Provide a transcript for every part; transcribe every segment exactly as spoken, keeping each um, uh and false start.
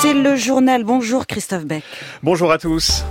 C'est le journal. Bonjour Christophe Beck. Bonjour à tous.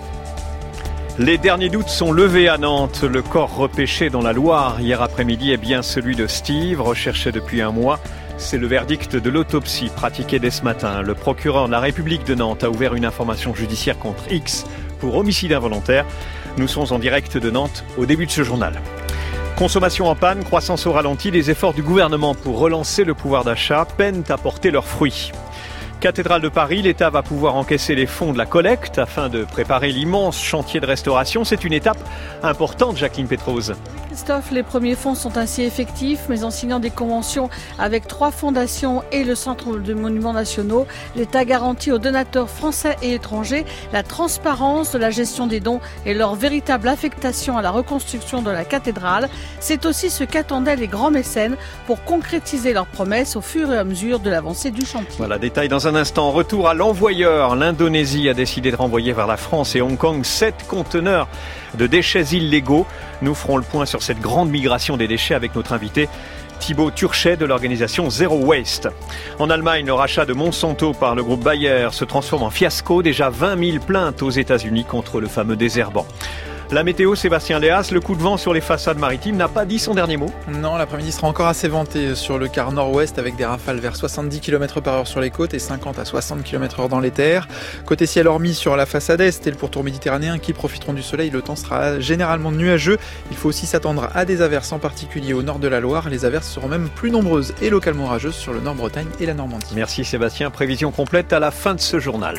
Les derniers doutes sont levés à Nantes. Le corps repêché dans la Loire hier après-midi est bien celui de Steve, recherché depuis un mois. C'est le verdict de l'autopsie pratiquée dès ce matin. Le procureur de la République de Nantes a ouvert une information judiciaire contre X pour homicide involontaire. Nous sommes en direct de Nantes au début de ce journal. Consommation en panne, croissance au ralenti, les efforts du gouvernement pour relancer le pouvoir d'achat peinent à porter leurs fruits. Cathédrale de Paris, l'État va pouvoir encaisser les fonds de la collecte afin de préparer l'immense chantier de restauration. C'est une étape importante, Jacqueline Pétrose. Christophe, les premiers fonds sont ainsi effectifs, mais en signant des conventions avec trois fondations et le Centre de monuments nationaux, l'État garantit aux donateurs français et étrangers la transparence de la gestion des dons et leur véritable affectation à la reconstruction de la cathédrale. C'est aussi ce qu'attendaient les grands mécènes pour concrétiser leurs promesses au fur et à mesure de l'avancée du chantier. Voilà, détail dans un instant. Retour à l'envoyeur. L'Indonésie a décidé de renvoyer vers la France et Hong Kong sept conteneurs de déchets illégaux. Nous ferons le point sur cette grande migration des déchets avec notre invité Thibaut Turchet de l'organisation Zero Waste. En Allemagne, le rachat de Monsanto par le groupe Bayer se transforme en fiasco. Déjà vingt mille plaintes aux États-Unis contre le fameux désherbant. La météo, Sébastien Léas, le coup de vent sur les façades maritimes n'a pas dit son dernier mot. Non, l'après-midi sera encore assez venté sur le quart nord-ouest avec des rafales vers soixante-dix kilomètres par heure sur les côtes et cinquante à soixante kilomètres heure dans les terres. Côté ciel hormis sur la façade est et le pourtour méditerranéen qui profiteront du soleil, le temps sera généralement nuageux. Il faut aussi s'attendre à des averses, en particulier au nord de la Loire. Les averses seront même plus nombreuses et localement orageuses sur le Nord-Bretagne et la Normandie. Merci Sébastien, prévision complète à la fin de ce journal.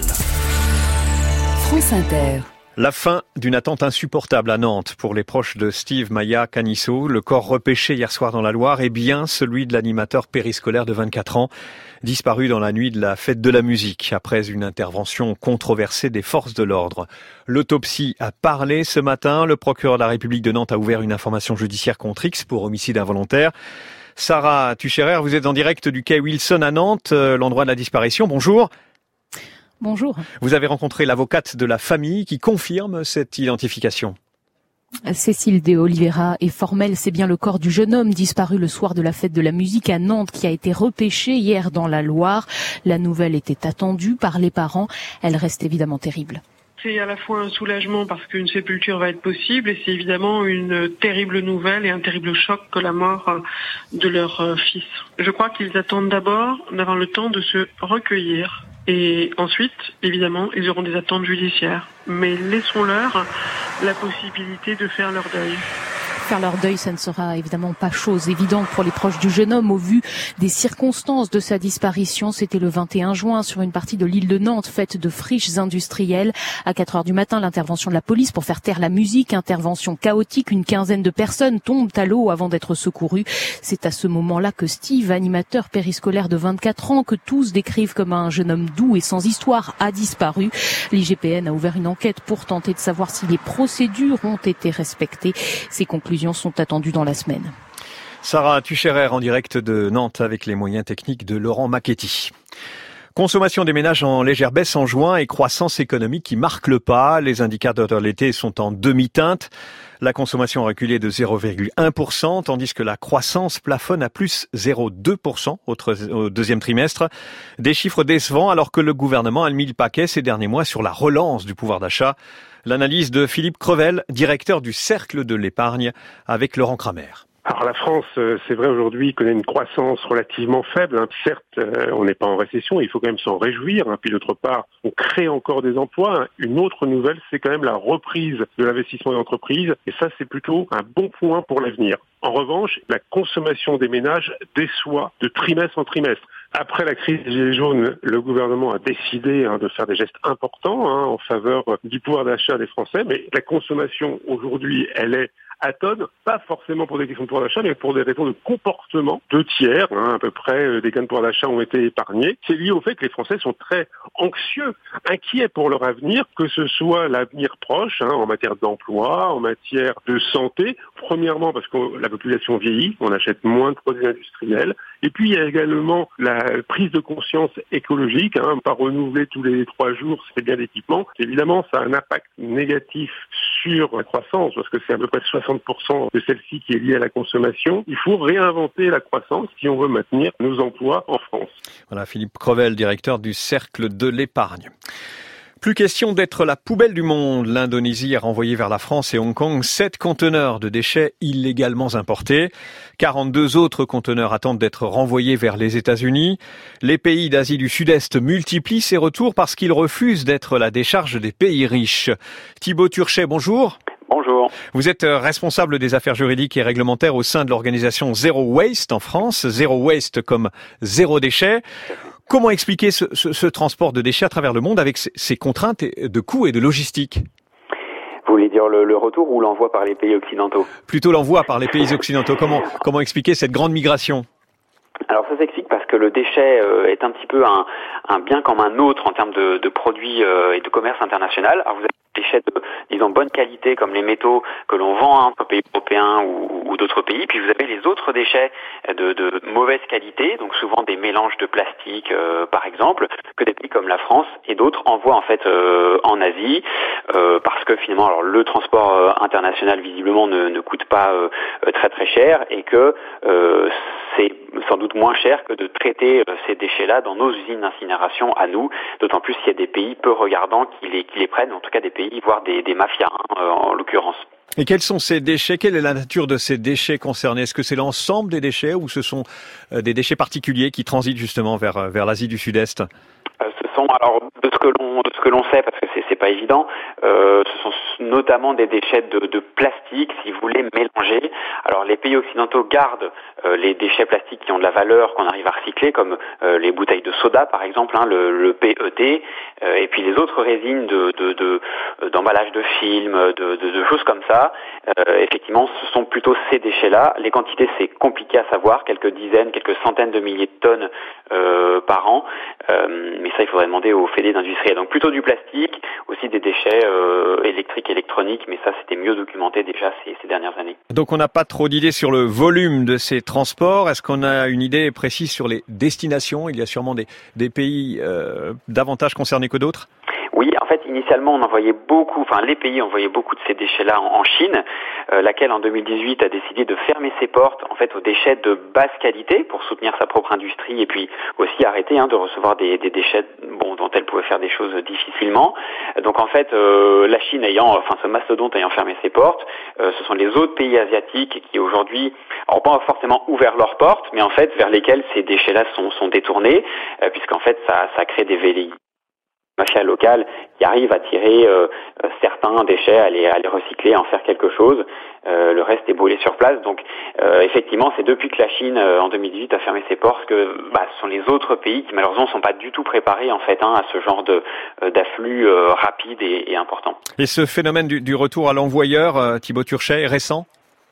France Inter. La fin d'une attente insupportable à Nantes pour les proches de Steve Maya Canisso. Le corps repêché hier soir dans la Loire est bien celui de l'animateur périscolaire de vingt-quatre ans, disparu dans la nuit de la fête de la musique après une intervention controversée des forces de l'ordre. L'autopsie a parlé ce matin. Le procureur de la République de Nantes a ouvert une information judiciaire contre X pour homicide involontaire. Sarah Tucherer, vous êtes en direct du quai Wilson à Nantes, l'endroit de la disparition. Bonjour. Bonjour. Vous avez rencontré l'avocate de la famille qui confirme cette identification. Cécile de Oliveira est formelle, c'est bien le corps du jeune homme disparu le soir de la fête de la musique à Nantes qui a été repêché hier dans la Loire. La nouvelle était attendue par les parents, elle reste évidemment terrible. C'est à la fois un soulagement parce qu'une sépulture va être possible et c'est évidemment une terrible nouvelle et un terrible choc que la mort de leur fils. Je crois qu'ils attendent d'abord d'avoir le temps de se recueillir. Et ensuite, évidemment, ils auront des attentes judiciaires. Mais laissons-leur la possibilité de faire leur deuil. Faire leur deuil, ça ne sera évidemment pas chose évidente pour les proches du jeune homme au vu des circonstances de sa disparition. C'était le vingt et un juin sur une partie de l'île de Nantes faite de friches industrielles. À quatre heures du matin, l'intervention de la police pour faire taire la musique, intervention chaotique, une quinzaine de personnes tombent à l'eau avant d'être secourues. C'est à ce moment-là que Steve, animateur périscolaire de vingt-quatre ans, que tous décrivent comme un jeune homme doux et sans histoire, a disparu. L'I G P N a ouvert une enquête pour tenter de savoir si les procédures ont été respectées. Ces conclusions sont attendues dans la semaine. Sarah Tucherer en direct de Nantes avec les moyens techniques de Laurent Macchetti. Consommation des ménages en légère baisse en juin et croissance économique qui marque le pas. Les indicateurs de l'été sont en demi-teinte. La consommation a reculé de zéro virgule un pour cent, tandis que la croissance plafonne à plus zéro virgule deux pour cent au deuxième trimestre. Des chiffres décevants alors que le gouvernement a mis le paquet ces derniers mois sur la relance du pouvoir d'achat. L'analyse de Philippe Crevel, directeur du Cercle de l'épargne, avec Laurent Kramer. Alors la France, c'est vrai aujourd'hui, connaît une croissance relativement faible. Hein. Certes, euh, on n'est pas en récession, il faut quand même s'en réjouir. Hein. Puis d'autre part, on crée encore des emplois. Hein. Une autre nouvelle, c'est quand même la reprise de l'investissement des entreprises. Et ça, c'est plutôt un bon point pour l'avenir. En revanche, la consommation des ménages déçoit de trimestre en trimestre. Après la crise des Gilets jaunes, le gouvernement a décidé hein, de faire des gestes importants hein, en faveur du pouvoir d'achat des Français. Mais la consommation aujourd'hui, elle est atone, pas forcément pour des questions de pouvoir d'achat, mais pour des raisons de comportement. Deux tiers, hein, à peu près, des gains de pouvoir d'achat ont été épargnés. C'est lié au fait que les Français sont très anxieux, inquiets pour leur avenir, que ce soit l'avenir proche, hein, en matière d'emploi, en matière de santé. Premièrement, parce que la population vieillit, on achète moins de produits industriels. Et puis, il y a également la prise de conscience écologique, hein, pas renouveler tous les trois jours, c'est bien d'équipement. Évidemment, ça a un impact négatif sur la croissance, parce que c'est à peu près soixante pour cent de celle-ci qui est liée à la consommation. Il faut réinventer la croissance si on veut maintenir nos emplois en France. Voilà, Philippe Crevel, directeur du Cercle de l'épargne. Plus question d'être la poubelle du monde. L'Indonésie a renvoyé vers la France et Hong Kong sept conteneurs de déchets illégalement importés. quarante-deux autres conteneurs attendent d'être renvoyés vers les États-Unis. Les pays d'Asie du Sud-Est multiplient ces retours parce qu'ils refusent d'être la décharge des pays riches. Thibaut Turchet, bonjour. Bonjour. Vous êtes responsable des affaires juridiques et réglementaires au sein de l'organisation Zero Waste en France. Zero Waste comme zéro déchet. Comment expliquer ce, ce, ce transport de déchets à travers le monde avec ces contraintes de coûts et de logistique ? Vous voulez dire le, le retour ou l'envoi par les pays occidentaux ? Plutôt l'envoi par les pays occidentaux. Comment, comment expliquer cette grande migration ? Alors ça s'explique parce que le déchet euh, est un petit peu un, un bien comme un autre en termes de, de produits euh, et de commerce international. Alors vous avez des déchets de, disons, bonne qualité comme les métaux que l'on vend hein, entre pays européens ou, ou d'autres pays. Puis vous avez les autres déchets de, de mauvaise qualité, donc souvent des mélanges de plastique euh, par exemple, que des pays comme la France et d'autres envoient en fait euh, en Asie euh, parce que finalement alors le transport euh, international visiblement ne, ne coûte pas euh, très très cher et que euh, c'est sans doute moins cher que de traiter euh, ces déchets-là dans nos usines d'incinération à nous, d'autant plus qu'il y a des pays peu regardants qui les, qui les prennent, en tout cas des pays, voire des, des mafias hein, euh, en l'occurrence. Et quels sont ces déchets ? Quelle est la nature de ces déchets concernés ? Est-ce que c'est l'ensemble des déchets ou ce sont euh, des déchets particuliers qui transitent justement vers, vers l'Asie du Sud-Est ? Euh, ce sont alors de ce que l'on de ce que l'on sait parce que c'est c'est pas évident. Euh, ce sont notamment des déchets de, de plastique, si vous voulez, mélangés. Alors les pays occidentaux gardent euh, les déchets plastiques qui ont de la valeur qu'on arrive à recycler, comme euh, les bouteilles de soda par exemple, hein, le, le P E T, euh, et puis les autres résines de de, de d'emballage de films, de, de, de choses comme ça. Euh, effectivement, ce sont plutôt ces déchets-là. Les quantités, c'est compliqué à savoir, quelques dizaines, quelques centaines de milliers de tonnes euh, par an. Euh, mais ça, il faudrait demander aux fédés d'industriels. Donc plutôt du plastique, aussi des déchets euh, électriques, électroniques, mais ça, c'était mieux documenté déjà ces, ces dernières années. Donc on n'a pas trop d'idées sur le volume de ces transports. Est-ce qu'on a une idée précise sur les destinations ? Il y a sûrement des, des pays euh, davantage concernés que d'autres ? Oui, en fait, initialement, on envoyait beaucoup, enfin, les pays envoyaient beaucoup de ces déchets-là en, en Chine, euh, laquelle, en deux mille dix-huit, a décidé de fermer ses portes, en fait, aux déchets de basse qualité pour soutenir sa propre industrie et puis aussi arrêter hein, de recevoir des, des déchets bon, dont elle pouvait faire des choses difficilement. Donc, en fait, euh, la Chine ayant, enfin, ce mastodonte ayant fermé ses portes, euh, ce sont les autres pays asiatiques qui, aujourd'hui, n'ont pas forcément ouvert leurs portes, mais en fait, vers lesquels ces déchets-là sont, sont détournés, euh, puisqu'en fait, ça, ça crée des velléités mafia locale qui arrive à tirer euh, certains déchets, à les, à les recycler, à en faire quelque chose. Euh, le reste est brûlé sur place. Donc euh, effectivement, c'est depuis que la Chine, euh, en deux mille dix-huit, a fermé ses portes que bah, ce sont les autres pays qui malheureusement ne sont pas du tout préparés en fait hein, à ce genre de euh, d'afflux euh, rapide et, et important. Et ce phénomène du, du retour à l'envoyeur, euh, Thibaut Turchet, est récent ?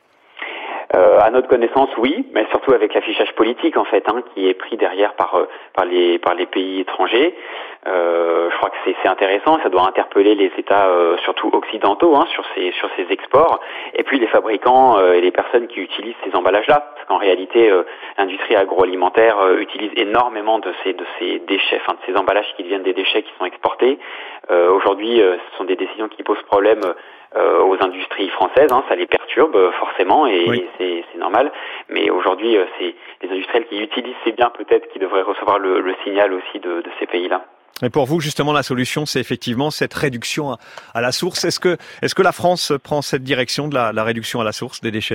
Euh, à notre connaissance, oui, mais surtout avec l'affichage politique en fait, hein, qui est pris derrière par euh, par les par les pays étrangers. Euh, je crois que c'est c'est intéressant, ça doit interpeller les États euh, surtout occidentaux hein, sur ces sur ces exports, et puis les fabricants euh, et les personnes qui utilisent ces emballages-là, parce qu'en réalité, euh, l'industrie agroalimentaire euh, utilise énormément de ces de ces déchets, enfin de ces emballages qui deviennent des déchets qui sont exportés. Euh, aujourd'hui, euh, ce sont des décisions qui posent problème. Euh, aux industries françaises, hein, ça les perturbe euh, forcément et, oui. et c'est, c'est normal. Mais aujourd'hui, euh, c'est les industriels qui utilisent ces biens peut-être qui devraient recevoir le, le signal aussi de, de ces pays-là. Et pour vous, justement, la solution, c'est effectivement cette réduction à, à la source. Est-ce que, est-ce que la France prend cette direction de la, la réduction à la source des déchets ?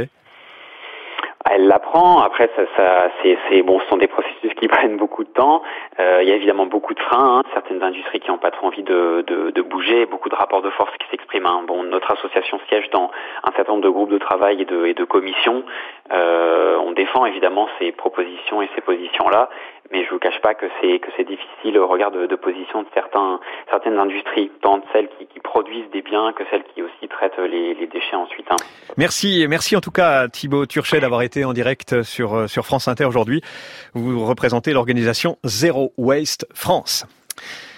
Elle l'apprend. Après, ça, ça, c'est, c'est bon, ce sont des processus qui prennent beaucoup de temps. Euh, il y a évidemment beaucoup de freins, hein, certaines industries qui n'ont pas trop envie de, de, de bouger, beaucoup de rapports de force qui s'expriment. Hein. Bon, notre association siège dans un certain nombre de groupes de travail et de, et de commissions. Euh, on défend évidemment ces propositions et ces positions-là, mais je vous cache pas que c'est que c'est difficile au regard de, de position de certains certaines industries, tant de celles qui, qui produisent des biens que celles qui aussi traitent les, les déchets ensuite. Hein. Merci, merci en tout cas à Thibaut Turchet d'avoir été en direct sur sur France Inter aujourd'hui. Vous représentez l'organisation Zero Waste France.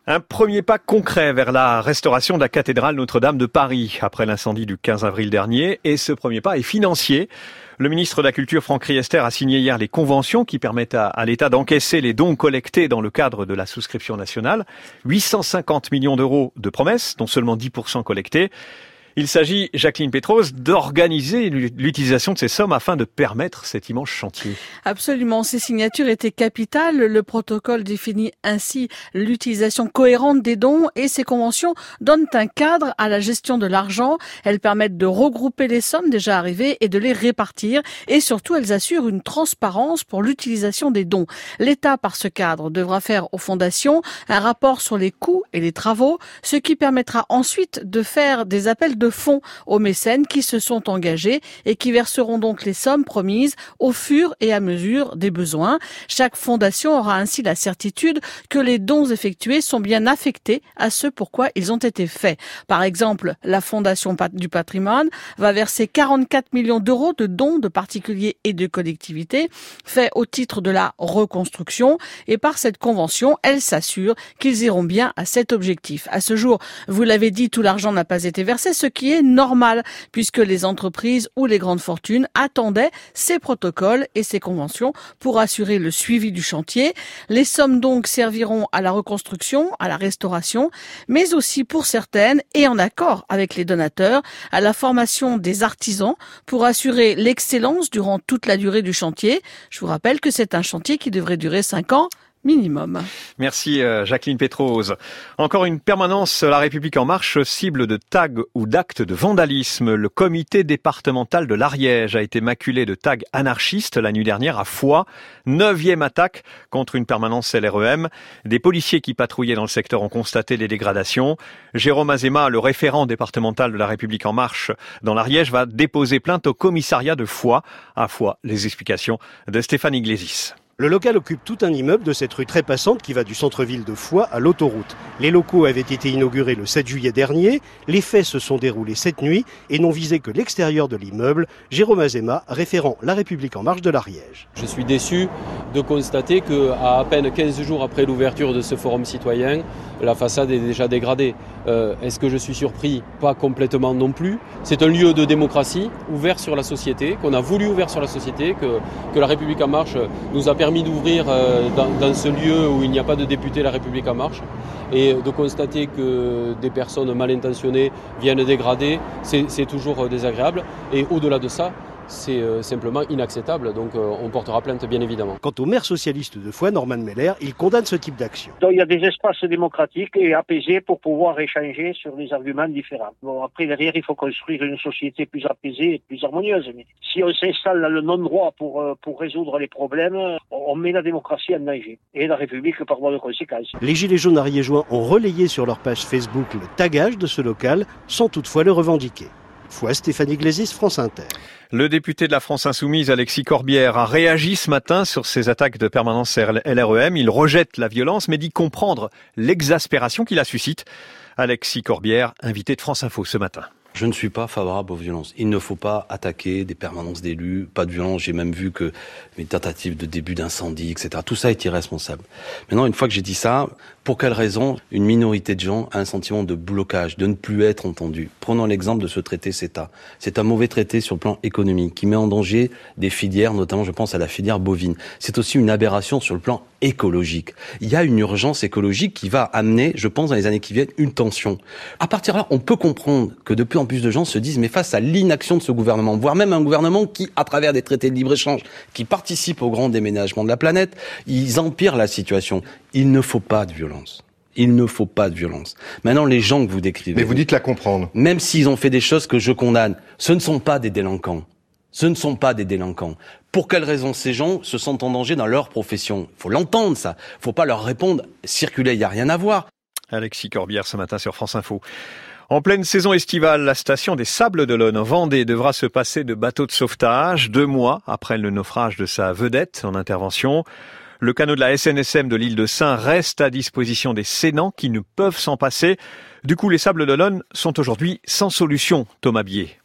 Un premier pas concret vers la restauration de la cathédrale Notre-Dame de Paris après l'incendie du quinze avril dernier. Et ce premier pas est financier. Le ministre de la Culture, Franck Riester, a signé hier les conventions qui permettent à, à l'État d'encaisser les dons collectés dans le cadre de la souscription nationale. huit cent cinquante millions d'euros de promesses, dont seulement dix pour cent collectés. Il s'agit, Jacqueline Pétrose, d'organiser l'utilisation de ces sommes afin de permettre cet immense chantier. Absolument, ces signatures étaient capitales. Le protocole définit ainsi l'utilisation cohérente des dons et ces conventions donnent un cadre à la gestion de l'argent. Elles permettent de regrouper les sommes déjà arrivées et de les répartir. Et surtout, elles assurent une transparence pour l'utilisation des dons. L'État, par ce cadre, devra faire aux fondations un rapport sur les coûts et les travaux, ce qui permettra ensuite de faire des appels de fonds aux mécènes qui se sont engagés et qui verseront donc les sommes promises au fur et à mesure des besoins. Chaque fondation aura ainsi la certitude que les dons effectués sont bien affectés à ce pourquoi ils ont été faits. Par exemple, la Fondation du patrimoine va verser quarante-quatre millions d'euros de dons de particuliers et de collectivités faits au titre de la reconstruction et par cette convention, elle s'assure qu'ils iront bien à cet objectif. À ce jour, vous l'avez dit, tout l'argent n'a pas été versé, ce qui est normal puisque les entreprises ou les grandes fortunes attendaient ces protocoles et ces conventions pour assurer le suivi du chantier. Les sommes donc serviront à la reconstruction, à la restauration, mais aussi pour certaines et en accord avec les donateurs, à la formation des artisans pour assurer l'excellence durant toute la durée du chantier. Je vous rappelle que c'est un chantier qui devrait durer cinq ans. Minimum. Merci Jacqueline Pétrose. Encore une permanence La République En Marche cible de tags ou d'actes de vandalisme. Le comité départemental de l'Ariège a été maculé de tags anarchistes la nuit dernière à Foix. Neuvième attaque contre une permanence L R E M. Des policiers qui patrouillaient dans le secteur ont constaté les dégradations. Jérôme Azéma, le référent départemental de La République En Marche dans l'Ariège, va déposer plainte au commissariat de Foix. À Foix, les explications de Stéphane Iglesias. Le local occupe tout un immeuble de cette rue très passante qui va du centre-ville de Foix à l'autoroute. Les locaux avaient été inaugurés le sept juillet dernier. Les faits se sont déroulés cette nuit et n'ont visé que l'extérieur de l'immeuble. Jérôme Azéma, référent La République En Marche de l'Ariège. Je suis déçu de constater qu'à à peine quinze jours après l'ouverture de ce forum citoyen, la façade est déjà dégradée. Euh, est-ce que je suis surpris? Pas complètement non plus. C'est un lieu de démocratie ouvert sur la société, qu'on a voulu ouvert sur la société, que, que La République En Marche nous a permis permis d'ouvrir dans, dans ce lieu où il n'y a pas de député La République En Marche et de constater que des personnes mal intentionnées viennent dégrader, c'est, c'est toujours désagréable et au-delà de ça, c'est simplement inacceptable, donc on portera plainte bien évidemment. Quant au maire socialiste de Foix, Norman Meller, il condamne ce type d'action. Donc il y a des espaces démocratiques et apaisés pour pouvoir échanger sur des arguments différents. Bon, après derrière, il faut construire une société plus apaisée et plus harmonieuse. Mais si on s'installe dans le non-droit pour, pour résoudre les problèmes, on met la démocratie en danger et la République par voie de conséquence. Les Gilets jaunes ariégeois ont relayé sur leur page Facebook le tagage de ce local sans toutefois le revendiquer. Foix, Stéphane Iglesias, France Inter. Le député de la France Insoumise, Alexis Corbière, a réagi ce matin sur ces attaques de permanence L R E M. Il rejette la violence, mais dit comprendre l'exaspération qui la suscite. Alexis Corbière, invité de France Info ce matin. Je ne suis pas favorable aux violences. Il ne faut pas attaquer des permanences d'élus, pas de violence. J'ai même vu que les tentatives de début d'incendie, et cetera. Tout ça est irresponsable. Maintenant, une fois que j'ai dit ça, pour quelle raison une minorité de gens a un sentiment de blocage, de ne plus être entendu? Prenons l'exemple de ce traité CETA. C'est un mauvais traité sur le plan économique qui met en danger des filières, notamment je pense à la filière bovine. C'est aussi une aberration sur le plan écologique. Il y a une urgence écologique qui va amener, je pense, dans les années qui viennent, une tension. À partir de là, on peut comprendre que de plus en plus de gens se disent, mais face à l'inaction de ce gouvernement, voire même un gouvernement qui, à travers des traités de libre-échange, qui participent au grand déménagement de la planète, ils empirent la situation. Il ne faut pas de violence. Il ne faut pas de violence. Maintenant, les gens que vous décrivez... Mais vous dites la comprendre. Même s'ils ont fait des choses que je condamne, ce ne sont pas des délinquants. Ce ne sont pas des délinquants. Pour quelles raisons ces gens se sentent en danger dans leur profession? Il faut l'entendre, ça. Il ne faut pas leur répondre, circuler, il n'y a rien à voir. Alexis Corbière ce matin sur France Info. En pleine saison estivale, la station des Sables d'Olonne en Vendée devra se passer de bateau de sauvetage, deux mois après le naufrage de sa vedette en intervention. Le canot de la S N S M de l'île de Sein reste à disposition des Sénans qui ne peuvent s'en passer. Du coup, les Sables d'Olonne sont aujourd'hui sans solution, Thomas Bier.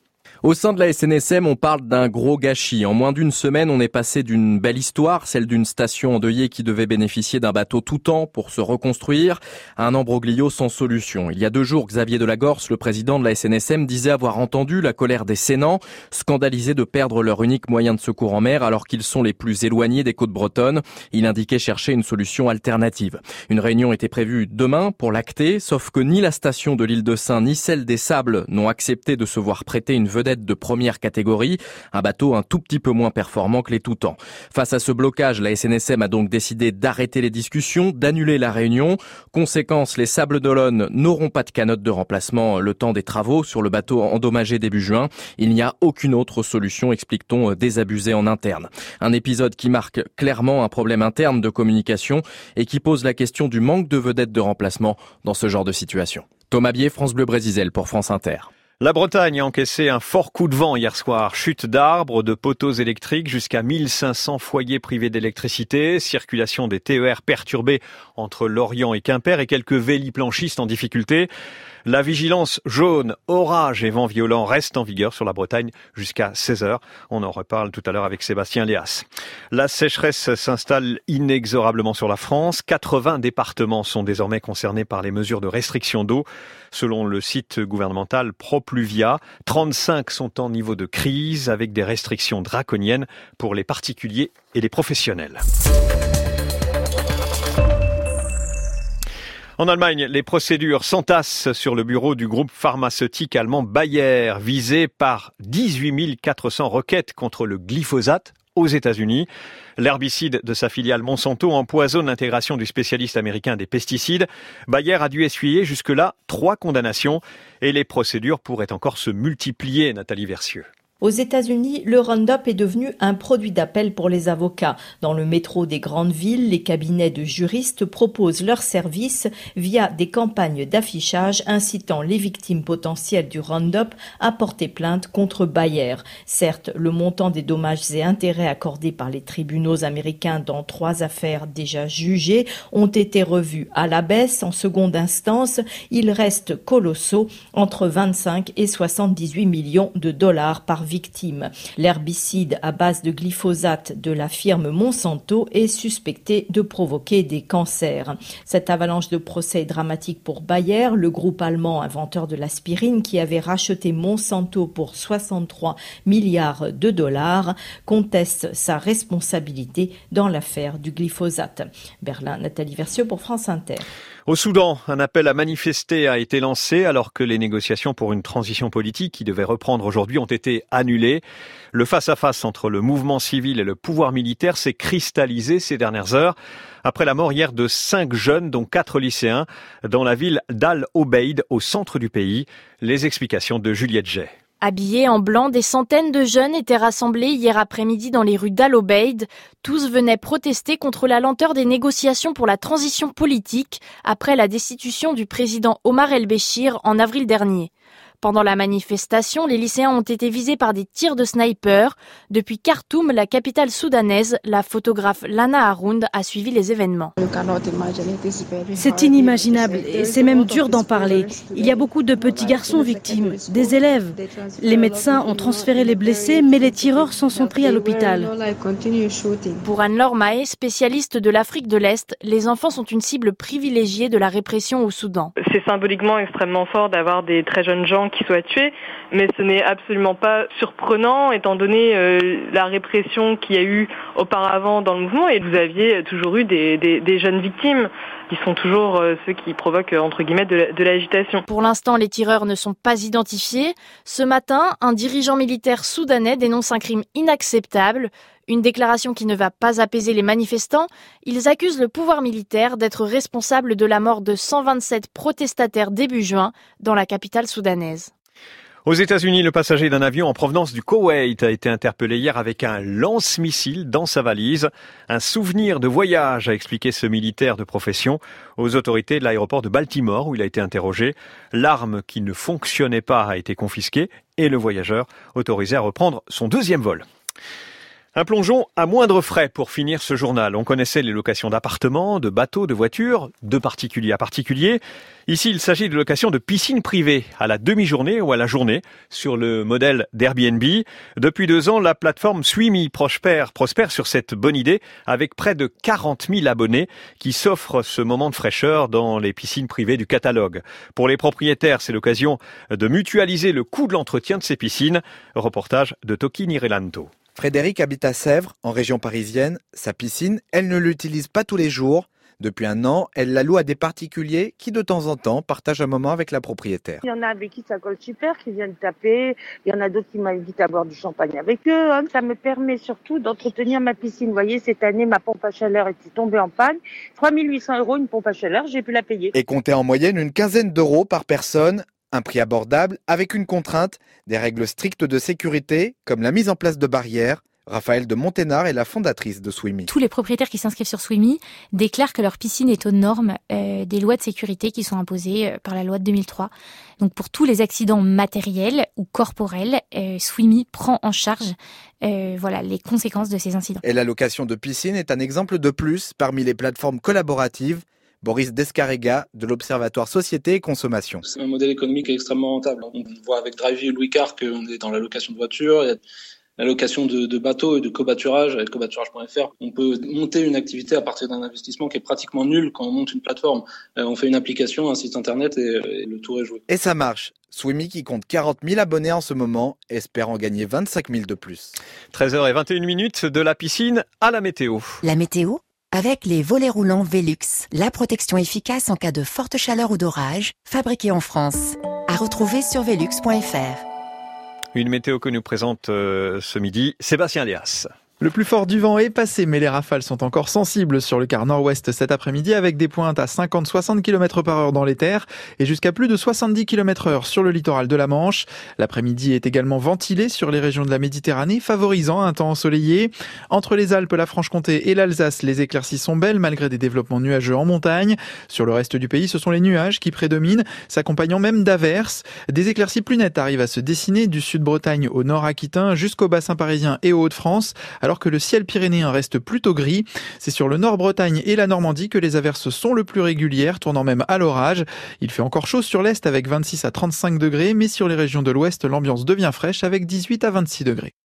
Au sein de la S N S M, on parle d'un gros gâchis. En moins d'une semaine, on est passé d'une belle histoire, celle d'une station endeuillée qui devait bénéficier d'un bateau tout temps pour se reconstruire, à un ambroglio sans solution. Il y a deux jours, Xavier Delagorce, le président de la S N S M, disait avoir entendu la colère des Sénans, scandalisés de perdre leur unique moyen de secours en mer alors qu'ils sont les plus éloignés des côtes bretonnes. Il indiquait chercher une solution alternative. Une réunion était prévue demain pour l'acter, sauf que ni la station de l'île de Sein ni celle des Sables n'ont accepté de se voir prêter une vedette de première catégorie, un bateau un tout petit peu moins performant que les Tout-Temps. Face à ce blocage, la S N S M a donc décidé d'arrêter les discussions, d'annuler la réunion. Conséquence, les Sables d'Olonne n'auront pas de canotte de remplacement le temps des travaux sur le bateau endommagé début juin. Il n'y a aucune autre solution, explique-t-on, désabusée en interne. Un épisode qui marque clairement un problème interne de communication et qui pose la question du manque de vedettes de remplacement dans ce genre de situation. Thomas Bier, France Bleu Brésil pour France Inter. La Bretagne a encaissé un fort coup de vent hier soir. Chute d'arbres, de poteaux électriques, jusqu'à mille cinq cents foyers privés d'électricité, circulation des T E R perturbée entre Lorient et Quimper et quelques véliplanchistes en difficulté. La vigilance jaune, orage et vent violent reste en vigueur sur la Bretagne jusqu'à seize heures. On en reparle tout à l'heure avec Sébastien Léas. La sécheresse s'installe inexorablement sur la France. quatre-vingts départements sont désormais concernés par les mesures de restriction d'eau. Selon le site gouvernemental ProPluvia, trente-cinq sont en niveau de crise avec des restrictions draconiennes pour les particuliers et les professionnels. En Allemagne, les procédures s'entassent sur le bureau du groupe pharmaceutique allemand Bayer, visé par dix-huit mille quatre cents requêtes contre le glyphosate aux États-Unis. L'herbicide de sa filiale Monsanto empoisonne l'intégration du spécialiste américain des pesticides. Bayer a dû essuyer jusque-là trois condamnations et les procédures pourraient encore se multiplier, Nathalie Versieux. Aux États-Unis, le Roundup est devenu un produit d'appel pour les avocats. Dans le métro des grandes villes, les cabinets de juristes proposent leurs services via des campagnes d'affichage incitant les victimes potentielles du Roundup à porter plainte contre Bayer. Certes, le montant des dommages et intérêts accordés par les tribunaux américains dans trois affaires déjà jugées ont été revus à la baisse. En seconde instance, ils restent colossaux, entre vingt-cinq et soixante-dix-huit millions de dollars par victime. Victime. L'herbicide à base de glyphosate de la firme Monsanto est suspecté de provoquer des cancers. Cette avalanche de procès est dramatique pour Bayer, le groupe allemand inventeur de l'aspirine qui avait racheté Monsanto pour soixante-trois milliards de dollars, conteste sa responsabilité dans l'affaire du glyphosate. Berlin, Nathalie Versieux pour France Inter. Au Soudan, un appel à manifester a été lancé alors que les négociations pour une transition politique qui devaient reprendre aujourd'hui ont été annulées. Le face-à-face entre le mouvement civil et le pouvoir militaire s'est cristallisé ces dernières heures après la mort hier de cinq jeunes, dont quatre lycéens, dans la ville d'Al-Obeid, au centre du pays. Les explications de Juliette Jay. Habillés en blanc, des centaines de jeunes étaient rassemblés hier après-midi dans les rues d'Al-Obeid. Tous venaient protester contre la lenteur des négociations pour la transition politique après la destitution du président Omar el-Béchir en avril dernier. Pendant la manifestation, les lycéens ont été visés par des tirs de sniper. Depuis Khartoum, la capitale soudanaise, la photographe Lana Haround a suivi les événements. C'est inimaginable et c'est même dur d'en parler. Il y a beaucoup de petits garçons victimes, des élèves. Les médecins ont transféré les blessés, mais les tireurs s'en sont pris à l'hôpital. Pour Anne-Laure Mahé, spécialiste de l'Afrique de l'Est, les enfants sont une cible privilégiée de la répression au Soudan. C'est symboliquement extrêmement fort d'avoir des très jeunes gens qui soient tués, mais ce n'est absolument pas surprenant étant donné euh, la répression qu'il y a eu auparavant dans le mouvement, et vous aviez toujours eu des, des, des jeunes victimes qui sont toujours euh, ceux qui provoquent entre guillemets de, la, de l'agitation. Pour l'instant, les tireurs ne sont pas identifiés. Ce matin, un dirigeant militaire soudanais dénonce un crime inacceptable. Une déclaration qui ne va pas apaiser les manifestants. Ils accusent le pouvoir militaire d'être responsable de la mort de cent vingt-sept protestataires début juin dans la capitale soudanaise. Aux États-Unis, le passager d'un avion en provenance du Koweït a été interpellé hier avec un lance-missile dans sa valise. Un souvenir de voyage, a expliqué ce militaire de profession aux autorités de l'aéroport de Baltimore où il a été interrogé. L'arme qui ne fonctionnait pas a été confisquée et le voyageur autorisé à reprendre son deuxième vol. Un plongeon à moindre frais pour finir ce journal. On connaissait les locations d'appartements, de bateaux, de voitures, de particulier à particulier. Ici, il s'agit de location de piscines privées à la demi-journée ou à la journée sur le modèle d'Airbnb. Depuis deux ans, la plateforme Swimmy prospère, prospère sur cette bonne idée avec près de quarante mille abonnés qui s'offrent ce moment de fraîcheur dans les piscines privées du catalogue. Pour les propriétaires, c'est l'occasion de mutualiser le coût de l'entretien de ces piscines. Reportage de Toki Nirelanto. Frédéric habite à Sèvres, en région parisienne. Sa piscine, elle ne l'utilise pas tous les jours. Depuis un an, elle la loue à des particuliers qui, de temps en temps, partagent un moment avec la propriétaire. Il y en a avec qui ça colle super, qui viennent taper. Il y en a d'autres qui m'invitent à boire du champagne avec eux. Ça me permet surtout d'entretenir ma piscine. Vous voyez, cette année, ma pompe à chaleur était tombée en panne. trois mille huit cents euros, une pompe à chaleur, j'ai pu la payer. Et compter en moyenne une quinzaine d'euros par personne. Un prix abordable avec une contrainte, des règles strictes de sécurité, comme la mise en place de barrières. Raphaël de Monténard est la fondatrice de Swimmy. Tous les propriétaires qui s'inscrivent sur Swimmy déclarent que leur piscine est aux normes euh, des lois de sécurité qui sont imposées euh, par la loi de deux mille trois. Donc pour tous les accidents matériels ou corporels, euh, Swimmy prend en charge euh, voilà, les conséquences de ces incidents. Et la location de piscine est un exemple de plus parmi les plateformes collaboratives. Boris Descarrega de l'Observatoire Société et Consommation. C'est un modèle économique extrêmement rentable. On voit avec Drivey ou Louis Car qu'on est dans la location de voitures, il y a la location de, de bateaux et de covoiturage. Avec covoiturage point F R, on peut monter une activité à partir d'un investissement qui est pratiquement nul quand on monte une plateforme. Euh, on fait une application, un site internet et, et le tour est joué. Et ça marche. Swimmy qui compte quarante mille abonnés en ce moment, espère en gagner vingt-cinq mille de plus. treize heures vingt et une minutes de la piscine à la météo. La météo avec les volets roulants Velux, la protection efficace en cas de forte chaleur ou d'orage, fabriquée en France. À retrouver sur velux point F R. Une météo que nous présente euh, ce midi Sébastien Lias. Le plus fort du vent est passé, mais les rafales sont encore sensibles sur le quart nord-ouest cet après-midi avec des pointes à cinquante à soixante kilomètres par heure dans les terres et jusqu'à plus de soixante-dix kilomètres heure sur le littoral de la Manche. L'après-midi est également ventilé sur les régions de la Méditerranée, favorisant un temps ensoleillé. Entre les Alpes, la Franche-Comté et l'Alsace, les éclaircies sont belles malgré des développements nuageux en montagne. Sur le reste du pays, ce sont les nuages qui prédominent, s'accompagnant même d'averses. Des éclaircies plus nettes arrivent à se dessiner du sud-Bretagne au nord aquitain jusqu'au bassin parisien et aux Hauts-de-France, alors que le ciel pyrénéen reste plutôt gris. C'est sur le Nord-Bretagne et la Normandie que les averses sont le plus régulières, tournant même à l'orage. Il fait encore chaud sur l'Est avec vingt-six à trente-cinq degrés, mais sur les régions de l'Ouest, l'ambiance devient fraîche avec dix-huit à vingt-six degrés.